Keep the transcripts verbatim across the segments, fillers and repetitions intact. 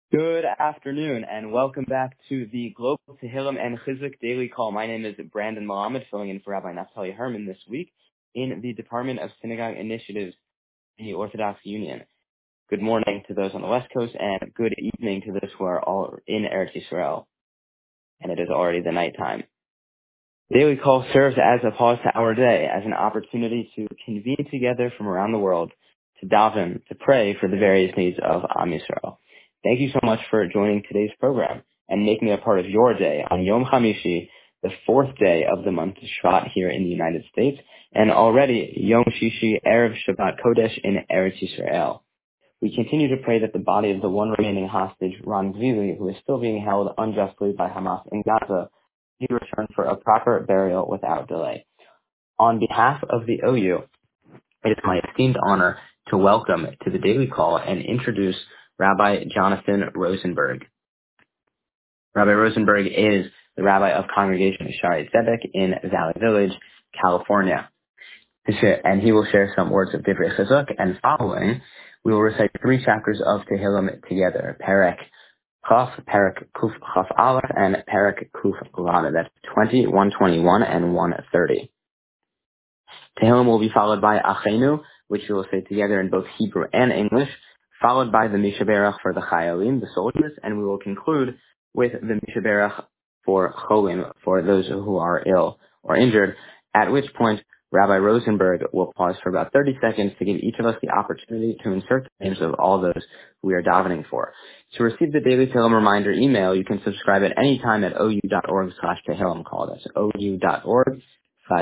Good afternoon, and welcome back to the Global Tehillim and Chizuk Daily Call. My name is Brandon Mohammed, filling in for Rabbi Naftali Herman this week in the Department of Synagogue Initiatives, the Orthodox Union. Good morning to those on the West Coast, and good evening to those who are all in Eretz Yisrael. And it is already the nighttime. Daily Call serves as a pause to our day, as an opportunity to convene together from around the world, to daven, to pray for the various needs of Am Yisrael. Thank you so much for joining today's program and making it a part of your day on Yom Hamishi, the fourth day of the month of Shvat here in the United States, and already Yom Shishi, Erev Shabbat Kodesh in Eretz Yisrael. We continue to pray that the body of the one remaining hostage, Ron Zvili, who is still being held unjustly by Hamas in Gaza, be returned for a proper burial without delay. On behalf of the O U, it is my esteemed honor to welcome to the Daily Call and introduce Rabbi Jonathan Rosenberg. Rabbi Rosenberg is the rabbi of Congregation Shaarei Tzedek in Valley Village, California. And he will share some words of Divrei Chizuk, and following, we will recite three chapters of Tehillim together, Perek Chaf, Perek Kuf Chaf Aleph, and Perek Kuf Lamed. That's twenty, one twenty-one, and one thirty. Tehillim will be followed by Achenu, which we will say together in both Hebrew and English, followed by the Mishaberach for the Chayalim, the soldiers, and we will conclude with the Mishaberach for Cholim, for those who are ill or injured, at which point Rabbi Rosenberg will pause for about thirty seconds to give each of us the opportunity to insert the names of all those we are davening for. To receive the Daily Tehillim Reminder email, you can subscribe at any time at ou.org slash Tehillim call. That's ou.org slash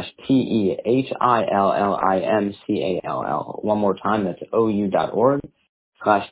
T-E-H-I-L-L-I-M-C-A-L-L. One more time, that's ou.org slash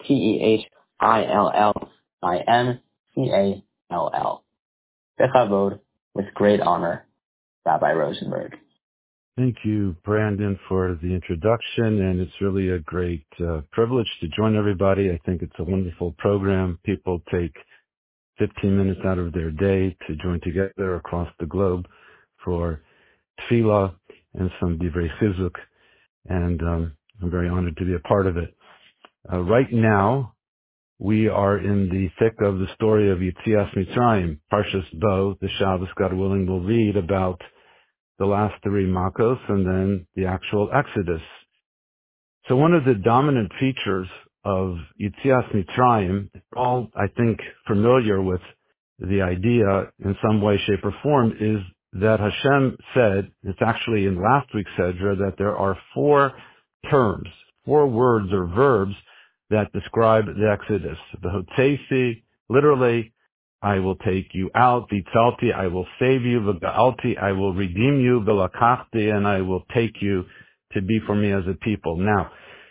T-E-H-I-L-L-I-M-C-A-L-L. Bechavod, with great honor, Rabbi Rosenberg. Thank you, Brandon, for the introduction, and it's really a great uh, privilege to join everybody. I think it's a wonderful program. People take fifteen minutes out of their day to join together across the globe for tefillah and some divrei chizuk, and um, I'm very honored to be a part of it. Uh, right now, we are in the thick of the story of Yetzias Mitzrayim, Parshas Bo. The Shabbos, God willing, will read about the last three Makos and then the actual Exodus. So one of the dominant features of Yetzias Mitzrayim, all I think familiar with the idea in some way, shape, or form, is that Hashem said, it's actually in last week's Sedra, that there are four terms, four words or verbs that describe the Exodus. The Hotzesi, literally, I will take you out. Vitzalti, I will save you. V'ga'alti, I will redeem you. V'lakachti, and I will take you to be for me as a people. Now,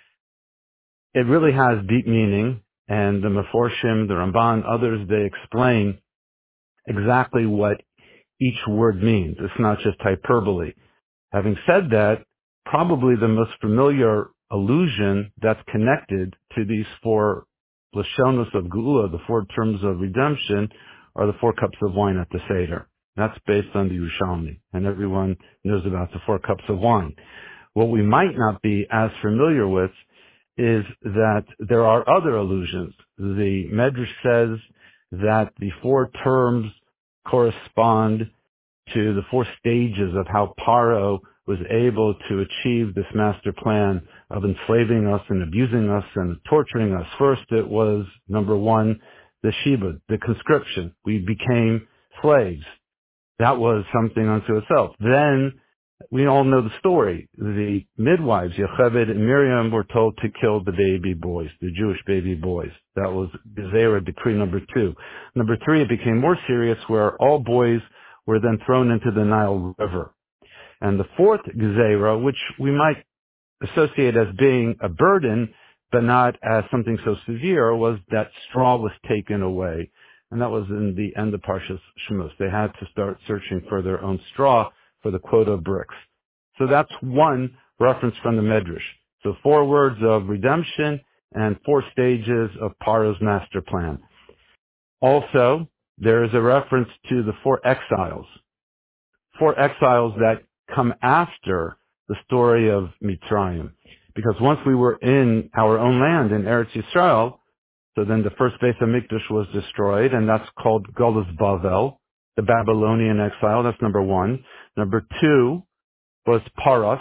it really has deep meaning, and the Meforshim, the Ramban, others, they explain exactly what each word means. It's not just hyperbole. Having said that, probably the most familiar allusion that's connected to these four Lashonos of Geula, the four terms of redemption, are the four cups of wine at the Seder. That's based on the Yerushalmi, and everyone knows about the four cups of wine. What we might not be as familiar with is that there are other allusions. The Medrash says that the four terms correspond to the four stages of how Paro was able to achieve this master plan of enslaving us and abusing us and torturing us. First, it was, number one, the shibud, the conscription. We became slaves. That was something unto itself. Then, we all know the story. The midwives, Yocheved and Miriam, were told to kill the baby boys, the Jewish baby boys. That was Gezerah, decree number two. Number three, it became more serious, where all boys were then thrown into the Nile River. And the fourth Gezerah, which we might associate as being a burden, but not as something so severe, was that straw was taken away. And that was in the end of Parshas Shemos. They had to start searching for their own straw for the quota of bricks. So that's one reference from the Medrash. So four words of redemption and four stages of Paro's master plan. Also, there is a reference to the four exiles. Four exiles that come after the story of Mitzrayim. Because once we were in our own land, in Eretz Yisrael, So then the first Beis Hamikdash was destroyed, and that's called Golus Bavel, the Babylonian exile. That's number one. Number two was Paras,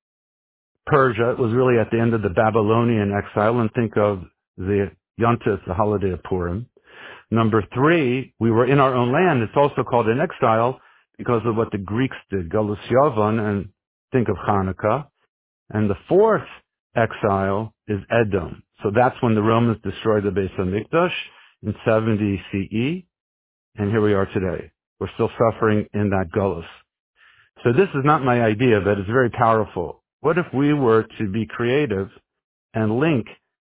Persia. It was really at the end of the Babylonian exile, and think of the Yontif, the holiday of Purim. Number three, we were in our own land. It's also called an exile because of what the Greeks did, Golus Yavon, and think of Hanukkah. And the fourth exile is Edom. So that's when the Romans destroyed the Beis Hamikdash in seventy C E, and here we are today. We're still suffering in that Golus. So this is not my idea, but it's very powerful. What if we were to be creative and link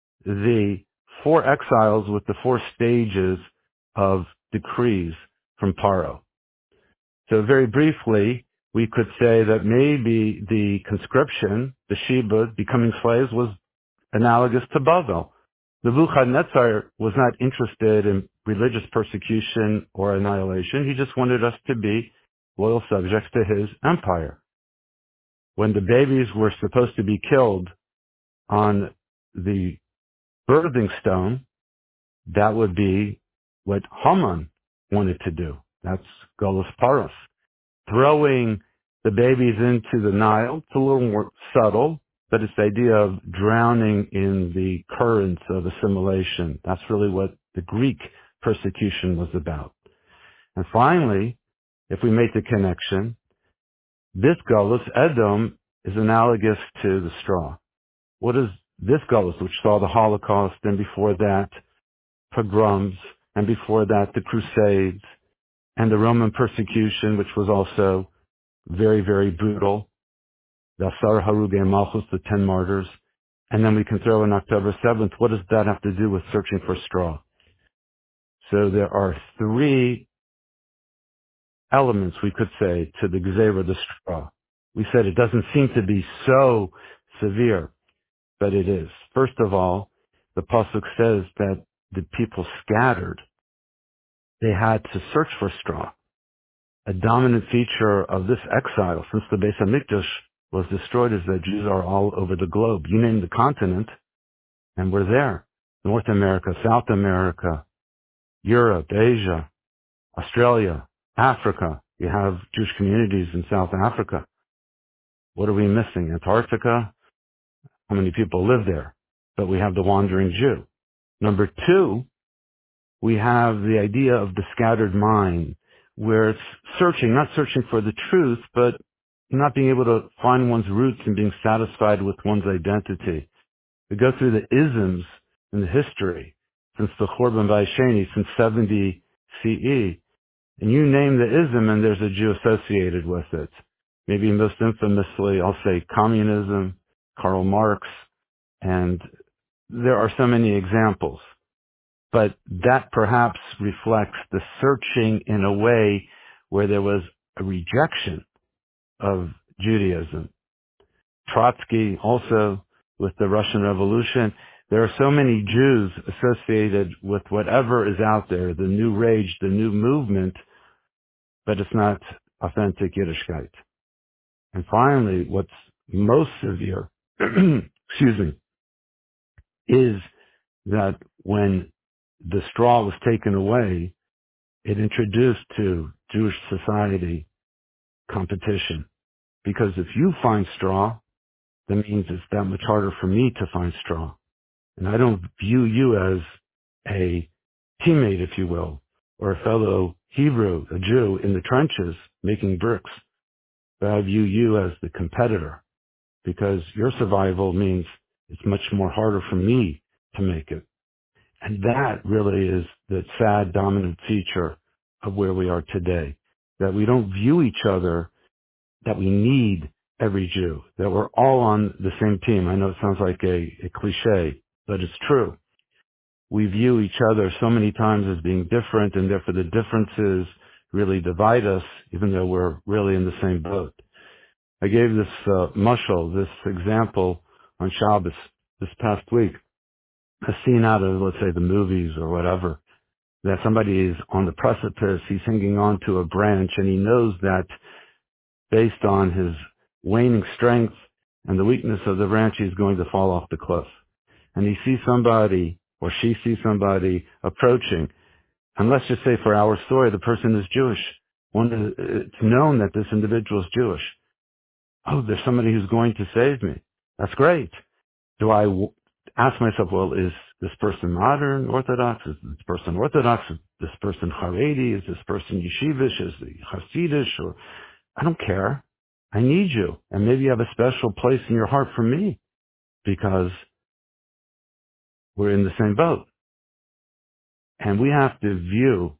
the four exiles with the four stages of decrees from Paro? So very briefly, we could say that maybe the conscription, the Shibud, becoming slaves, was analogous to Bavel. Nebuchadnezzar was not interested in religious persecution or annihilation. He just wanted us to be loyal subjects to his empire. When the babies were supposed to be killed on the birthing stone, that would be what Haman wanted to do. That's Golus Paras. Throwing the babies into the Nile, it's a little more subtle, but it's the idea of drowning in the currents of assimilation. That's really what the Greek persecution was about. And finally, if we make the connection, this Golus, Edom, is analogous to the straw. What is this Golus, which saw the Holocaust, and before that, pogroms, and before that, the Crusades, and the Roman persecution, which was also very, very brutal. The Asar Harugei Malchus, the ten martyrs. And then we can throw in October seventh. What does that have to do with searching for straw? So there are three elements, we could say, to the Gzeira, the straw. We said it doesn't seem to be so severe, but it is. First of all, the Pasuk says that the people scattered. They had to search for straw. A dominant feature of this exile, since the Beis Hamikdash was destroyed, is that Jews are all over the globe. You name the continent, and we're there. North America, South America, Europe, Asia, Australia, Africa. You have Jewish communities in South Africa. What are we missing? Antarctica? How many people live there? But we have the wandering Jew. Number two, we have the idea of the scattered mind, where it's searching, not searching for the truth, but not being able to find one's roots and being satisfied with one's identity. We go through the isms in the history since the Churban Vaysheni, since seventy C E, and you name the ism and there's a Jew associated with it. Maybe most infamously, I'll say communism, Karl Marx, and there are so many examples. But that perhaps reflects the searching in a way where there was a rejection of Judaism. Trotsky also, with the Russian Revolution, there are so many Jews associated with whatever is out there, the new rage, the new movement, but it's not authentic Yiddishkeit. And finally, what's most severe, excuse me, is that when the straw was taken away, it introduced to Jewish society competition. Because if you find straw, that means it's that much harder for me to find straw. And I don't view you as a teammate, if you will, or a fellow Hebrew, a Jew in the trenches making bricks. But I view you as the competitor, because your survival means it's much more harder for me to make it. And that really is the sad dominant feature of where we are today, that we don't view each other, that we need every Jew, that we're all on the same team. I know it sounds like a, a cliche, but it's true. We view each other so many times as being different, and therefore the differences really divide us, even though we're really in the same boat. I gave this uh, mashal, this example on Shabbos this past week, a scene out of, let's say, the movies or whatever, that somebody is on the precipice, he's hanging on to a branch, and he knows that based on his waning strength and the weakness of the branch, he's going to fall off the cliff. And he sees somebody or she sees somebody approaching, and let's just say for our story, the person is Jewish. One is, it's known that this individual is Jewish. Oh, there's somebody who's going to save me. That's great. Do I w- ask myself, well, is this person modern Orthodox? Is this person Orthodox? Is this person Haredi? Is this person Yeshivish? Is he Hasidish? Or I don't care. I need you. And maybe you have a special place in your heart for me because we're in the same boat. And we have to view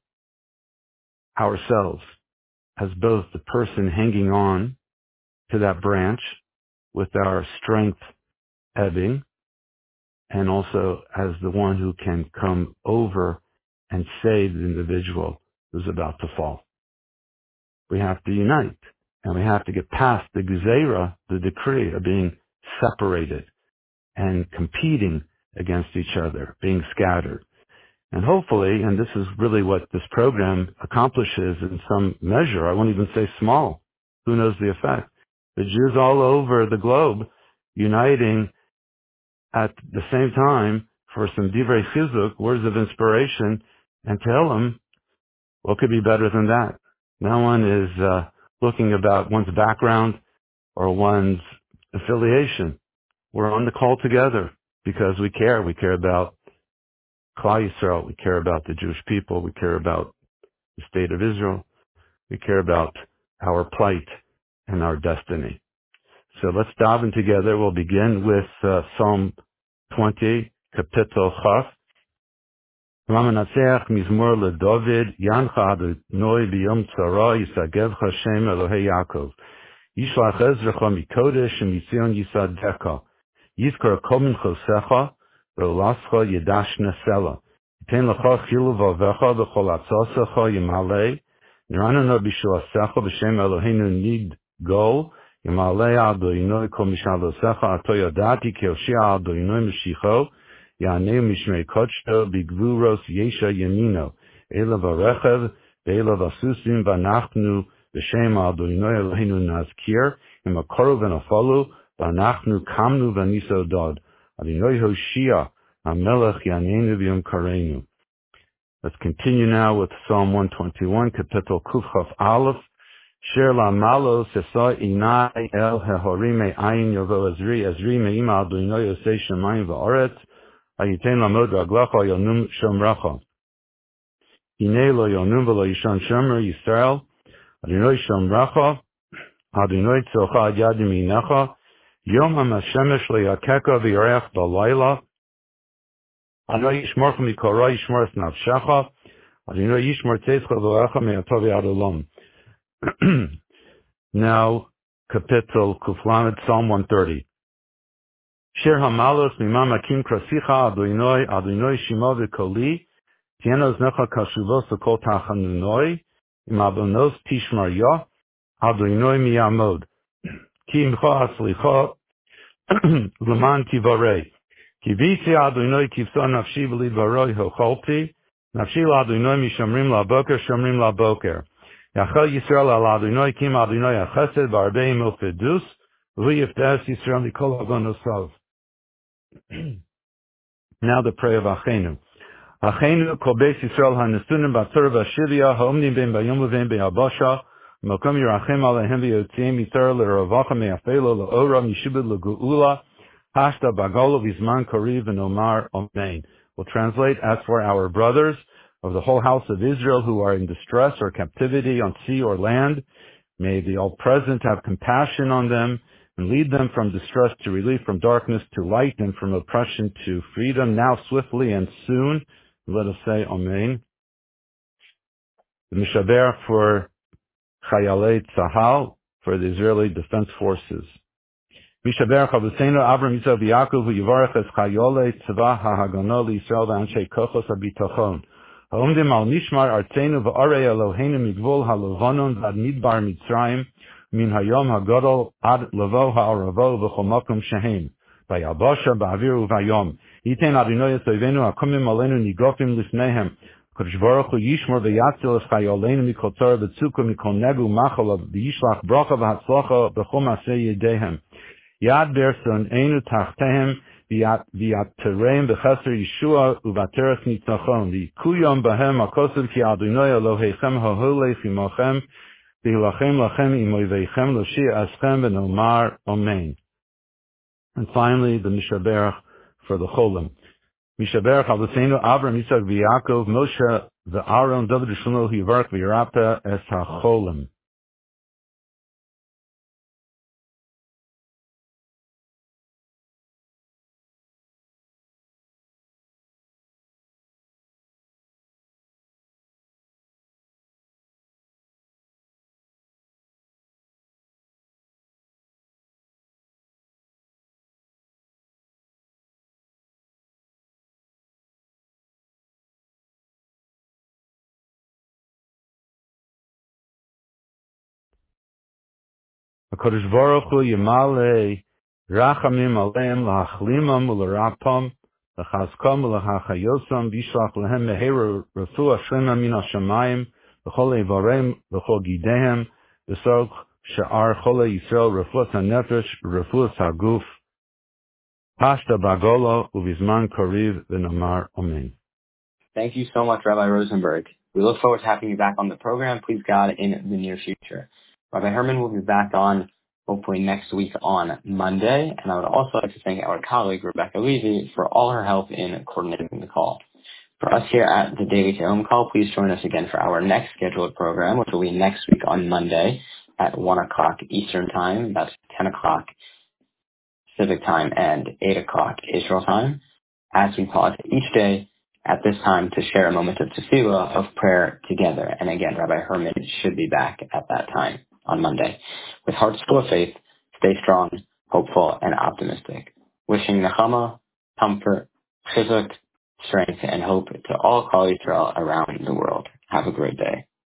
ourselves as both the person hanging on to that branch with our strength ebbing, and also as the one who can come over and save the individual who's about to fall. We have to unite, and we have to get past the gezerah, the decree of being separated and competing against each other, being scattered. And hopefully, and this is really what this program accomplishes in some measure, I won't even say small, who knows the effect, the Jews all over the globe uniting at the same time for some divrei chizuk, words of inspiration, and tell them what could be better than that. No one is uh, looking about one's background or one's affiliation. We're on the call together because we care. We care about Klal Yisrael. We care about the Jewish people. We care about the state of Israel. We care about our plight and our destiny. So let's dive in together. We'll begin with uh, Psalm twenty, Kapitel Chaf. Ramanaseach Mizmor LeDavid, Yancha Adonai B'yom Tzara, Yisagevcha Shem Elohei Yaakov. Yishlach Ezrecha Mikodesh Mitzion Yisadecha. Yizkor Kol Minchosecha, Ve'olascha Yedash Nesela. Yiten Lecha Chilu Vavecha V'chol Atzosecha Yimalei. Niranana B'shuasecha B'Shem Eloheinu Nid Gol. Yimalei Adonai Kol Mishalosecha Ato Yadati Ki Yoshia Adonai Meshicho. Yaneu Mishmei Kochto Bigvuros Yesha Yamino. Ela Varechev, Ve'ela Vasusim Vanachnu B'Shem Adonai Eloheinu Nazkir. Imakoru V'Nafalu. Vanachnu Kamnu V'Niso Dod. Adonai Hoshia. Hamelech Yanenu V'Yom Karenu. Let's continue now with Psalm one twenty-one, Kapitel Kuf Chaf Aleph. Sher la malo sesa inai el hehorime ayin yovo ezri ezri me'ima Adonai yosei shemayim va'aretz ayiten lamod raglacha yonum shomracha hine lo yonum v'lo yishon shomer Yisrael Adonai shomracha Adonai tzilcha ad yad yaminecha yom hamashemesh leyakeka v'yareach b'layla Adonai yishmorcha mikora yishmor es nafshecha Adonai yishmor tzeitzcha v'orecha me'atov yad olam. Now, Kapitel Kuflamet, Psalm one thirty. Shir hamalos mimam akim krasicha Adonai Adonai shimo v'koli tienos necha kashuvos v'kol tachanunoi im abonos tishmar yo Adonai miyamod ki imcha haslicha l'man tivarei ki visi Adonai kivso nafshi v'li baroi hocholti nafshi l'Adonai mishamrim laboker shamrim laboker Yachal Yisrael al Adonai kim Adonai achesed v'arbeim ufedus v'yiftes Yisrael mikol agonosav. Now the prayer of Achenu. Achenu kol beis Yisrael hanesunim b'tzor v'ashivya ha'omnim ben bayom u'ven be'abasha mokom yirachem alehem v'yotziim yitzar l'ravacha me'afelo l'ora mishubed l'gu'ula hashta bagolo v'zman koriv v'nomar amen. We'll translate, as for our brothers of the whole house of Israel who are in distress or captivity on sea or land, may the All-Present have compassion on them and lead them from distress to relief, from darkness to light, and from oppression to freedom, now swiftly and soon. Let us say Amen. The Mishaber for Chayalei Tzahal, for the Israeli Defense Forces. Mishaber Chavusenu Avram Yitzhak V'Yaakov V'Yivarech Es Chayolei Tzva HaHagano L'Yisrael V'Anshei Kochos HaBitachon. Ha'omdim al mishmar artzenu v'arei Eloheinu migvul ha'levanon v'ad midbar Mitzrayim min hayom hagadol ad levo ha'aravo v'chol makom shehem v'yabasha ba'avir u'vayom yiten Adonai esoivenu hakomim alenu nigofim lifnehem Kodesh Baruch Hu yishmor v'yatzil es chayoleinu mikol tzara v'tzuka mikol negu machal v'yishlach bracha v'hatzlacha b'chol masei yedehem Yad berson einu tachtehem V'yatereim b'cheser Yeshua u'vaterech nitzachon. V'kuyom bahem akosav ki Adonai Elohechem ha'holech imochem v'hilachem lachem imoyveichem loshi aschem v'nomar Amen. And finally, the Mishaberach for the Cholim. Mishaberach Avosenu Avram Yitzchak v'Yaakov Moshe v'Aaron David Shlomo Yivarach v'Yirapeh es HaCholim. HaKadosh Baruch Hu Yimale Rachamim Aleim L'Achlimam U'Lerapam L'Chazkam U'L'Hachayosam V'Yishlach Lehem Meheru Refuah Shlema Min HaShamayim V'Chol Eivarem V'Chol Gidehem V'Sorg Sha'ar Chol Yisrael Refuah HaNefesh Refuah HaGuf Pashta Bagolo Uvizman Kariv V'Nomar Amen. Thank you so much, Rabbi Rosenberg. We look forward to having you back on the program, please God, in the near future. Rabbi Herman will be back on hopefully next week on Monday, and I would also like to thank our colleague, Rebecca Levy, for all her help in coordinating the call. For us here at the Daily Tehillim Call, please join us again for our next scheduled program, which will be next week on Monday at one o'clock Eastern Time. That's ten o'clock Pacific Time and eight o'clock Israel Time, as we pause each day at this time to share a moment of tefillah, of prayer together. And again, Rabbi Herman should be back at that time on Monday. With hearts full of faith, stay strong, hopeful, and optimistic. Wishing nechama, comfort, chizuk, strength, and hope to all Klal Yisrael around the world. Have a great day.